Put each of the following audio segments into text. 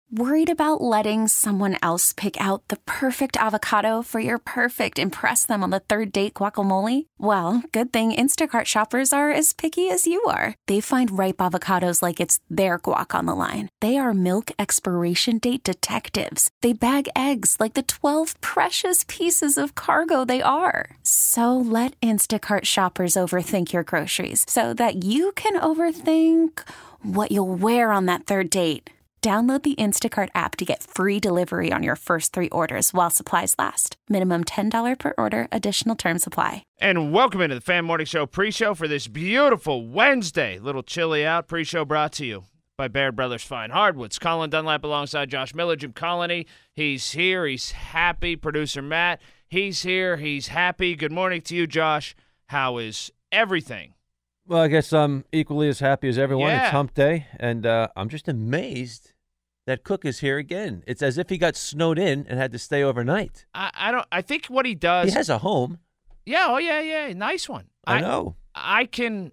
Worried about letting someone else pick out the perfect avocado for your perfect impress them on the third date guacamole? Well, good thing Instacart shoppers are as picky as you are. They find ripe avocados like it's their guac on the line. They are milk expiration date detectives. They bag eggs like the 12 precious pieces of cargo they are. So let Instacart shoppers overthink your groceries so that you can overthink what you'll wear on that third date. Download the Instacart app to get free delivery on your first 3 orders while supplies last. Minimum $10 per order. Additional terms apply. And welcome into the Fan Morning Show pre-show for this beautiful Wednesday. Little chilly out. Pre-show brought to you by Baird Brothers Fine Hardwoods. Colin Dunlap alongside Josh Miller. Jim Colony, he's here. He's happy. Producer Matt, he's here. He's happy. Good morning to you, Josh. How is everything? Well, I guess I'm equally as happy as everyone. Yeah. It's hump day, and I'm just amazed that Cook is here again. It's as if he got snowed in and had to stay overnight. I think what he does. He has a home. Yeah. Oh yeah. Nice one. I know. I can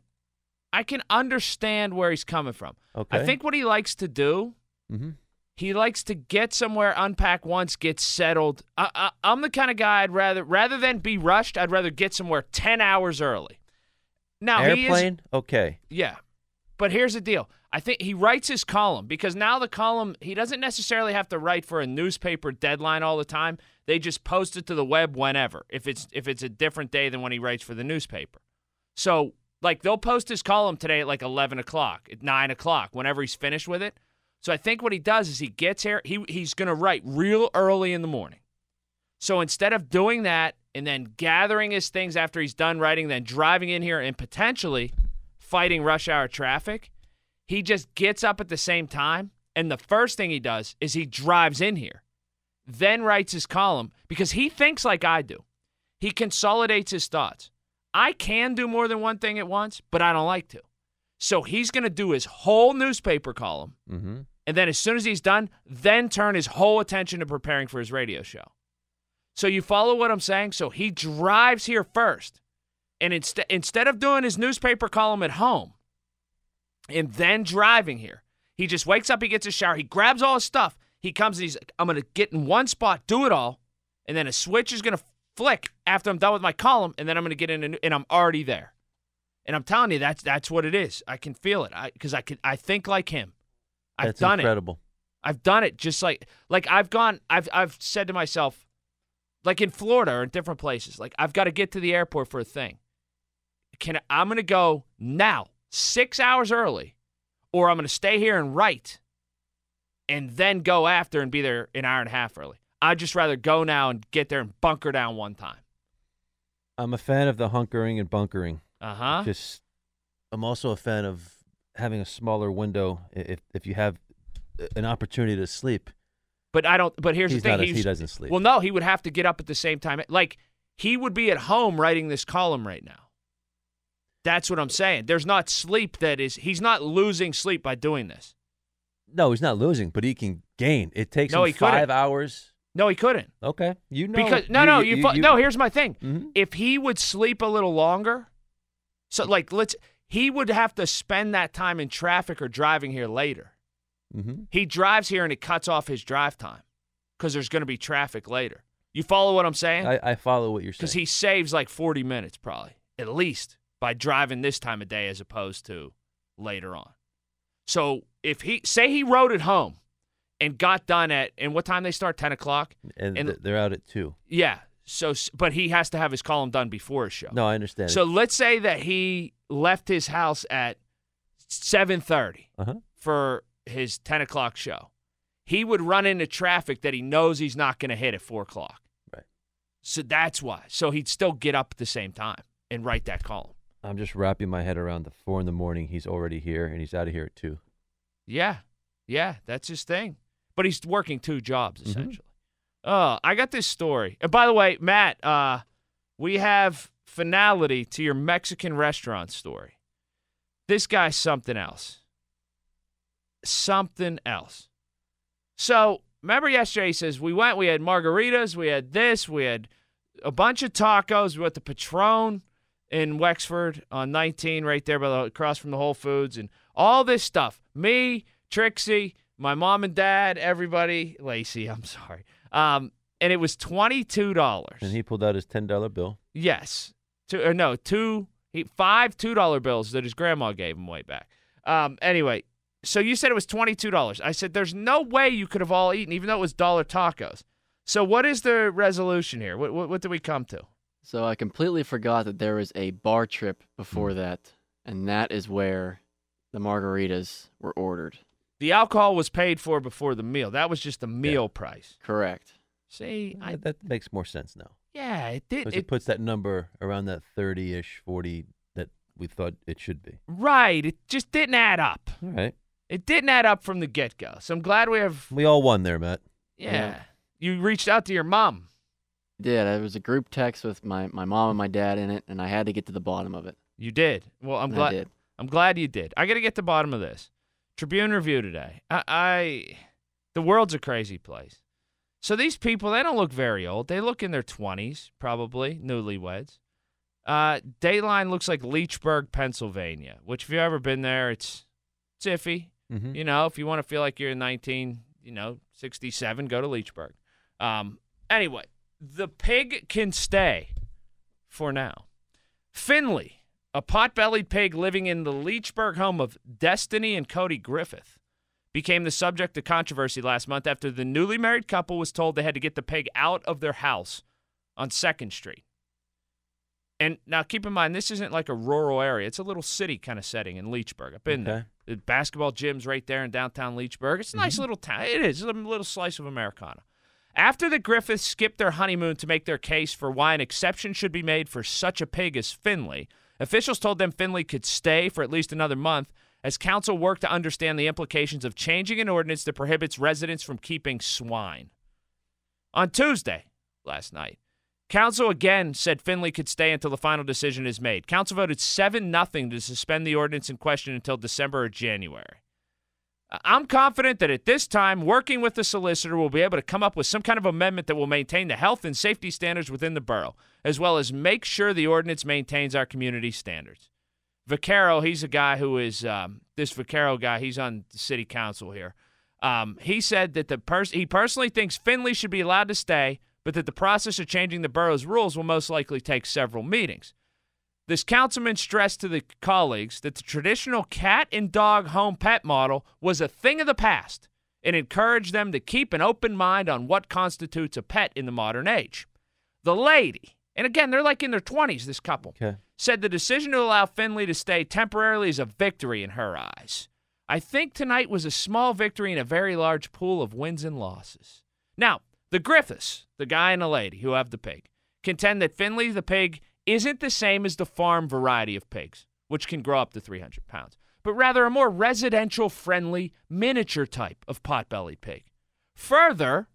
understand where he's coming from. Okay. I think what he likes to do. Mm-hmm. He likes to get somewhere, unpack once, get settled. I'm the kind of guy I'd rather than be rushed, I'd rather get somewhere 10 hours early. Now, airplane? Okay. Yeah. But here's the deal. I think he writes his column because now the column, he doesn't necessarily have to write for a newspaper deadline all the time. They just post it to the web whenever, if it's a different day than when he writes for the newspaper. So, like, they'll post his column today at like 11 o'clock, at 9 o'clock, whenever he's finished with it. So I think what he does is he gets here, he's going to write real early in the morning. So instead of doing that and then gathering his things after he's done writing, then driving in here and potentially fighting rush hour traffic, he just gets up at the same time, and the first thing he does is he drives in here, then writes his column because he thinks like I do. He consolidates his thoughts. I can do more than one thing at once, but I don't like to. So he's going to do his whole newspaper column, and then as soon as he's done, then turn his whole attention to preparing for his radio show. So you follow what I'm saying? So he drives here first, and instead of doing his newspaper column at home and then driving here, he just wakes up, he gets a shower, he grabs all his stuff, he comes and he's like, I'm going to get in one spot, do it all, and then a switch is going to flick after I'm done with my column, and then I'm going to get in and I'm already there. And I'm telling you, that's what it is. I can feel it because I think like him. I've done incredible. I've done it just like I've said to myself, like in Florida or in different places, like I've got to get to the airport for a thing. I'm going to go now, 6 hours early, or I'm going to stay here and write and then go after and be there an hour and a half early. I'd just rather go now and get there and bunker down one time. I'm a fan of the hunkering and bunkering. Uh-huh. I'm also a fan of having a smaller window if you have an opportunity to sleep. But here's the thing. He doesn't sleep. Well, no, he would have to get up at the same time. Like, he would be at home writing this column right now. That's what I'm saying. There's not sleep he's not losing sleep by doing this. No, he's not losing, but he can gain. It takes him 5 hours. No, he couldn't. Okay. You know. Because, here's my thing. Mm-hmm. If he would sleep a little longer, so like he would have to spend that time in traffic or driving here later. Mm-hmm. He drives here and it cuts off his drive time because there's going to be traffic later. You follow what I'm saying? I follow what you're saying. Because he saves like 40 minutes probably, at least, by driving this time of day as opposed to later on. So if he rode at home and got done and what time they start? 10 o'clock? And they're out at 2. Yeah. So, but he has to have his column done before his show. No, I understand. So let's say that he left his house at 7:30 for his 10 o'clock show. He would run into traffic that he knows he's not going to hit at 4 o'clock. Right. So that's why. So he'd still get up at the same time and write that column. I'm just wrapping my head around the 4 a.m. He's already here, and he's out of here at 2. Yeah, that's his thing. But he's working 2 jobs, essentially. I got this story. And by the way, Matt, we have finality to your Mexican restaurant story. This guy's something else. Something else. So, remember yesterday he says, we had margaritas, we had this, we had a bunch of tacos, we went to Patron in Wexford on 19, right there across from the Whole Foods, and all this stuff. Me, Trixie, my mom and dad, everybody, Lacey, I'm sorry. And it was $22. And he pulled out his $10 bill. Yes. Five $2 bills that his grandma gave him way back. Anyway, so you said it was $22. I said, there's no way you could have all eaten, even though it was dollar tacos. So what is the resolution here? What did we come to? So I completely forgot that there was a bar trip before that, and that is where the margaritas were ordered. The alcohol was paid for before the meal. That was just the meal price. Correct. See, That makes more sense now. yeah, it did. Because it puts that number around that 30-ish, 40 that we thought it should be. Right. It just didn't add up. All right. It didn't add up from the get-go. So I'm glad we have. We all won there, Matt. Yeah. You reached out to your mom. Did. There was a group text with my mom and my dad in it, and I had to get to the bottom of it. You did. Well, I'm And glad. I did. I'm glad you did. I got to get to the bottom of this. Tribune Review today. The world's a crazy place. So these people, they don't look very old. They look in their 20s, probably, newlyweds. Dateline looks like Leechburg, Pennsylvania, which if you've ever been there, it's iffy. Mm-hmm. You know, if you want to feel like you're in 1967, go to Leechburg. Anyway, the pig can stay for now. Finley, a pot-bellied pig living in the Leechburg home of Destiny and Cody Griffith, became the subject of controversy last month after the newly married couple was told they had to get the pig out of their house on 2nd Street. And now keep in mind, this isn't like a rural area. It's a little city kind of setting in Leechburg. I've been there. The basketball gym's right there in downtown Leechburg. It's a nice little town. It is a little slice of Americana. After the Griffiths skipped their honeymoon to make their case for why an exception should be made for such a pig as Finley, officials told them Finley could stay for at least another month as council worked to understand the implications of changing an ordinance that prohibits residents from keeping swine. On Tuesday, last night, council again said Finley could stay until the final decision is made. Council voted 7-0 to suspend the ordinance in question until December or January. I'm confident that at this time, working with the solicitor, we'll be able to come up with some kind of amendment that will maintain the health and safety standards within the borough, as well as make sure the ordinance maintains our community standards. Vaccaro, he's a guy who is, this Vaccaro guy, he's on the city council here. He said that he personally thinks Finley should be allowed to stay, but that the process of changing the borough's rules will most likely take several meetings. This councilman stressed to the colleagues that the traditional cat and dog home pet model was a thing of the past and encouraged them to keep an open mind on what constitutes a pet in the modern age. The lady, and again, they're like in their 20s, this couple, said the decision to allow Finley to stay temporarily is a victory in her eyes. I think tonight was a small victory in a very large pool of wins and losses. Now, the Griffiths, the guy and the lady who have the pig, contend that Finley the pig isn't the same as the farm variety of pigs, which can grow up to 300 pounds, but rather a more residential-friendly miniature type of pot-bellied pig. Further,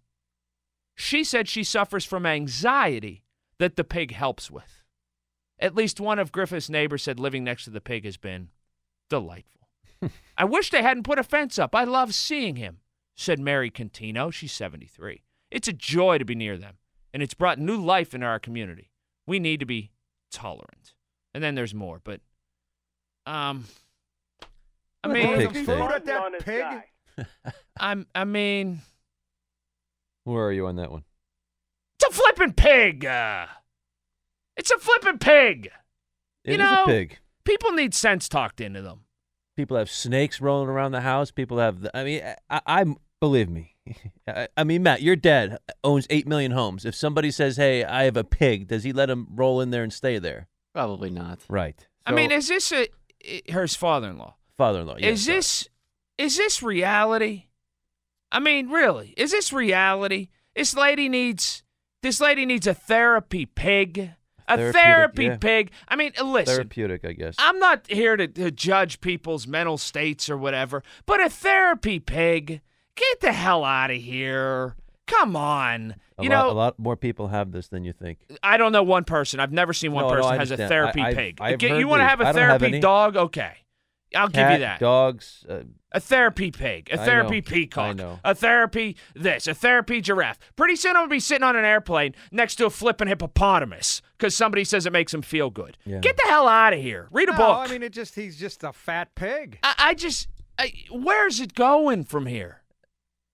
she said she suffers from anxiety that the pig helps with. At least one of Griffith's neighbors said living next to the pig has been delightful. I wish they hadn't put a fence up. I love seeing him, said Mary Contino. She's 73. It's a joy to be near them, and it's brought new life into our community. We need to be tolerant. And then there's more, but I mean, where are you on that one? It's a flippin' pig. It's a flippin' pig. It is a pig. People need sense talked into them. People have snakes rolling around the house. People have, I believe me. I mean, Matt, your dad owns 8 million homes. If somebody says, hey, I have a pig, does he let him roll in there and stay there? Probably not. Right. So, I mean, is this her father-in-law? Father-in-law, yes. Is this reality? I mean, really, is this reality? This lady needs a therapy pig. A therapy pig. I mean, listen. Therapeutic, I guess. I'm not here to judge people's mental states or whatever, but a therapy pig, get the hell out of here. Come on. A lot more people have this than you think. I don't know one person. I've never seen one person has a therapy pig. You want to have a therapy dog? Okay. I'll give you that. Dogs. A therapy pig, a therapy peacock, a therapy this, a therapy giraffe. Pretty soon I'm going to be sitting on an airplane next to a flipping hippopotamus because somebody says it makes him feel good. Yeah. Get the hell out of here. Read a book. I mean, he's just a fat pig. Where's it going from here?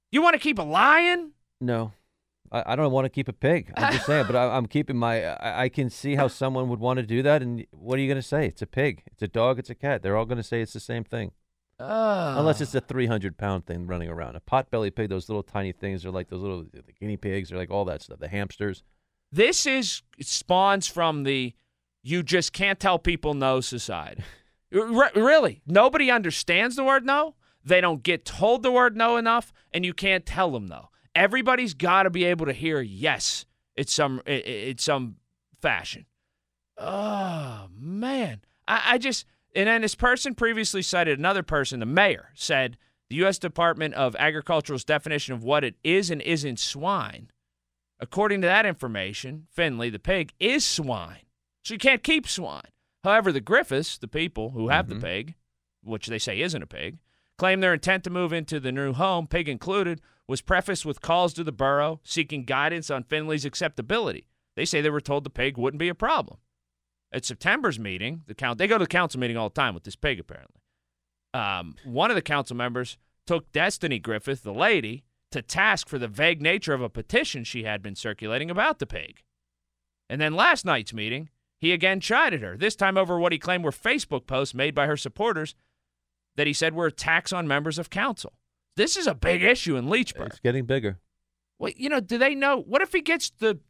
You want to keep a lion? No. I don't want to keep a pig. I'm just saying, but I'm keeping my. I can see how someone would want to do that, and what are you going to say? It's a pig. It's a dog. It's a cat. They're all going to say it's the same thing, unless it's a 300-pound thing running around. A potbelly pig, those little tiny things, are like those little the guinea pigs, or like all that stuff. The hamsters. This spawns from the you just can't tell people no society. Really, nobody understands the word no. They don't get told the word no enough, and you can't tell them no. Everybody's got to be able to hear yes. It's some fashion. Oh man, I just and then this person previously cited another person. The mayor said the U.S. Department of Agriculture's definition of what it is and isn't swine. According to that information, Finley, the pig, is swine. So you can't keep swine. However, the Griffiths, the people who have the pig, which they say isn't a pig, claim their intent to move into the new home, pig included, was prefaced with calls to the borough seeking guidance on Finley's acceptability. They say they were told the pig wouldn't be a problem. At September's meeting, they go to the council meeting all the time with this pig, apparently. One of the council members took Destiny Griffith, the lady, to task for the vague nature of a petition she had been circulating about the pig. And then last night's meeting, he again chided her, this time over what he claimed were Facebook posts made by her supporters that he said were attacks on members of council. This is a big issue in Leechburg. It's getting bigger. Well, do they know? What if he gets the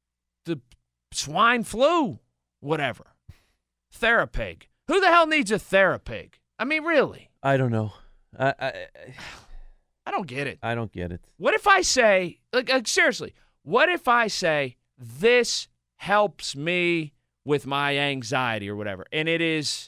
swine flu? Whatever. Therapig. Who the hell needs a Therapig? I mean, really? I don't know. I don't get it. I don't get it. What if I say, like seriously, what if I say, this helps me with my anxiety or whatever? And it is,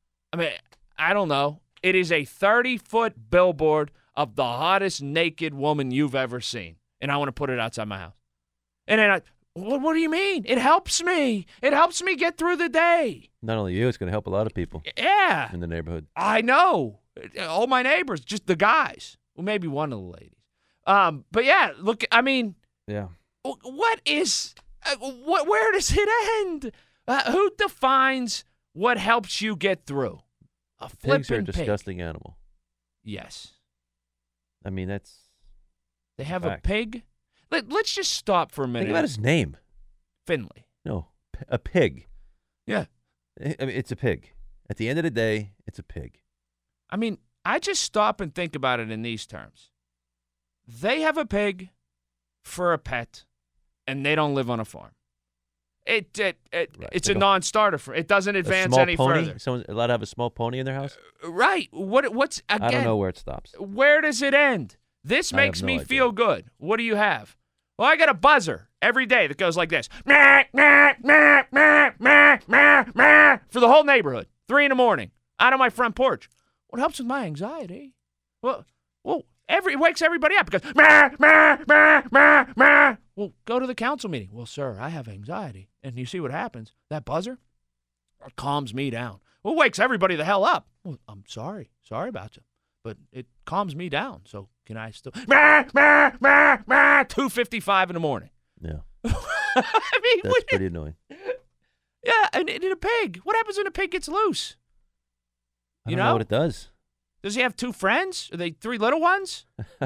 I don't know. It is a 30-foot billboard of the hottest naked woman you've ever seen. And I want to put it outside my house. And then what do you mean? It helps me. It helps me get through the day. Not only you, it's going to help a lot of people. Yeah. In the neighborhood. I know. All my neighbors, just the guys. Well, maybe one of the ladies. But yeah, look, Yeah. What is, where does it end? Who defines what helps you get through? A flippin' Pigs are a pig. disgusting animal. Yes. That's. They have a pig? Let's just stop for a minute. Think about his name. Finley. No, a pig. Yeah. It's a pig. At the end of the day, it's a pig. I just stop and think about it in these terms. They have a pig for a pet, and they don't live on a farm. It's a non-starter. It doesn't advance any further. Someone's allowed to have a small pony in their house? Right. What's again? I don't know where it stops. Where does it end? This makes me feel good. What do you have? Well, I got a buzzer every day that goes like this. Meh, meh, meh, meh, meh, meh, meh, for the whole neighborhood. 3 a.m, out on my front porch. What helps with my anxiety? Well, it wakes everybody up because meh, meh, meh, meh, meh. Well, go to the council meeting. Well, sir, I have anxiety. And you see what happens. That buzzer calms me down. Well, it wakes everybody the hell up. Well, I'm sorry. Sorry about you. But it calms me down. So can I still? Meh, meh, meh, meh, 2:55 a.m. Yeah. That's pretty annoying. Yeah, and a pig. What happens when a pig gets loose? I don't know what it does. Does he have 2 friends? Are they 3 little ones?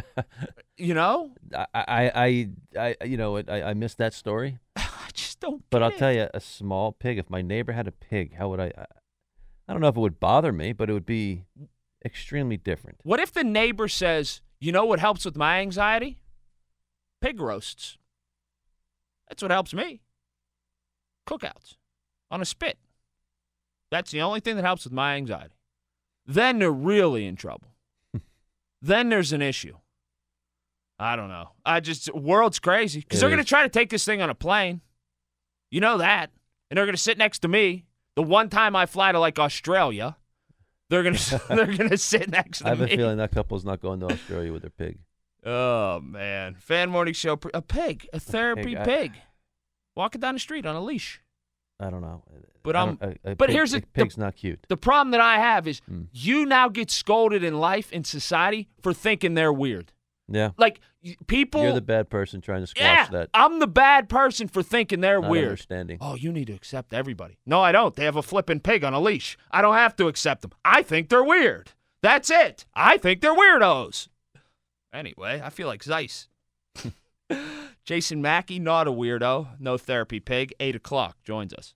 I missed that story. I just don't. But I'll tell you, a small pig. If my neighbor had a pig, how would I don't know if it would bother me, but it would be extremely different. What if the neighbor says, "You know what helps with my anxiety? Pig roasts. That's what helps me. Cookouts on a spit. That's the only thing that helps with my anxiety." Then they're really in trouble. Then there's an issue. I don't know. World's crazy. Because they're going to try to take this thing on a plane. You know that. And they're going to sit next to me. The one time I fly to, Australia, they're going to sit next to me. I have a feeling that couple's not going to Australia with their pig. Oh, man. Fan Morning Show. A pig. A therapy pig. Walking down the street on a leash. I don't know. But here's the pig's not cute. The problem that I have is you now get scolded in life, in society, for thinking they're weird. Yeah. People. You're the bad person trying to squash that. I'm the bad person for thinking they're not weird. Understanding. Oh, you need to accept everybody. No, I don't. They have a flipping pig on a leash. I don't have to accept them. I think they're weird. That's it. I think they're weirdos. Anyway, I feel like Zeiss. Jason Mackey, not a weirdo. No therapy pig. 8 o'clock joins us.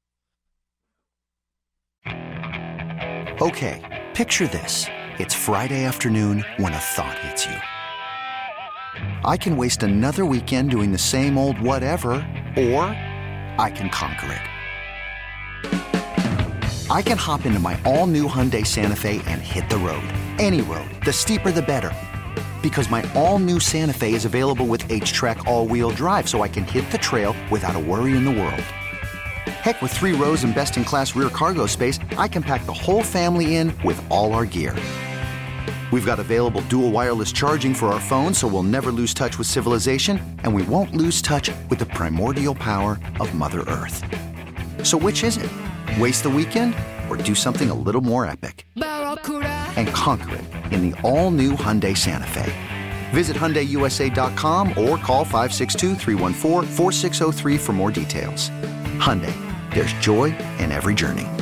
Okay, picture this. It's Friday afternoon when a thought hits you. I can waste another weekend doing the same old whatever, or I can conquer it. I can hop into my all-new Hyundai Santa Fe and hit the road. Any road. The steeper, the better. Because my all-new Santa Fe is available with H-Track all-wheel drive, so I can hit the trail without a worry in the world. Heck, with 3 rows and best-in-class rear cargo space, I can pack the whole family in with all our gear. We've got available dual wireless charging for our phones, so we'll never lose touch with civilization, and we won't lose touch with the primordial power of Mother Earth. So which is it? Waste the weekend or do something a little more epic? And conquer it in the all-new Hyundai Santa Fe. Visit HyundaiUSA.com or call 562-314-4603 for more details. Hyundai, there's joy in every journey.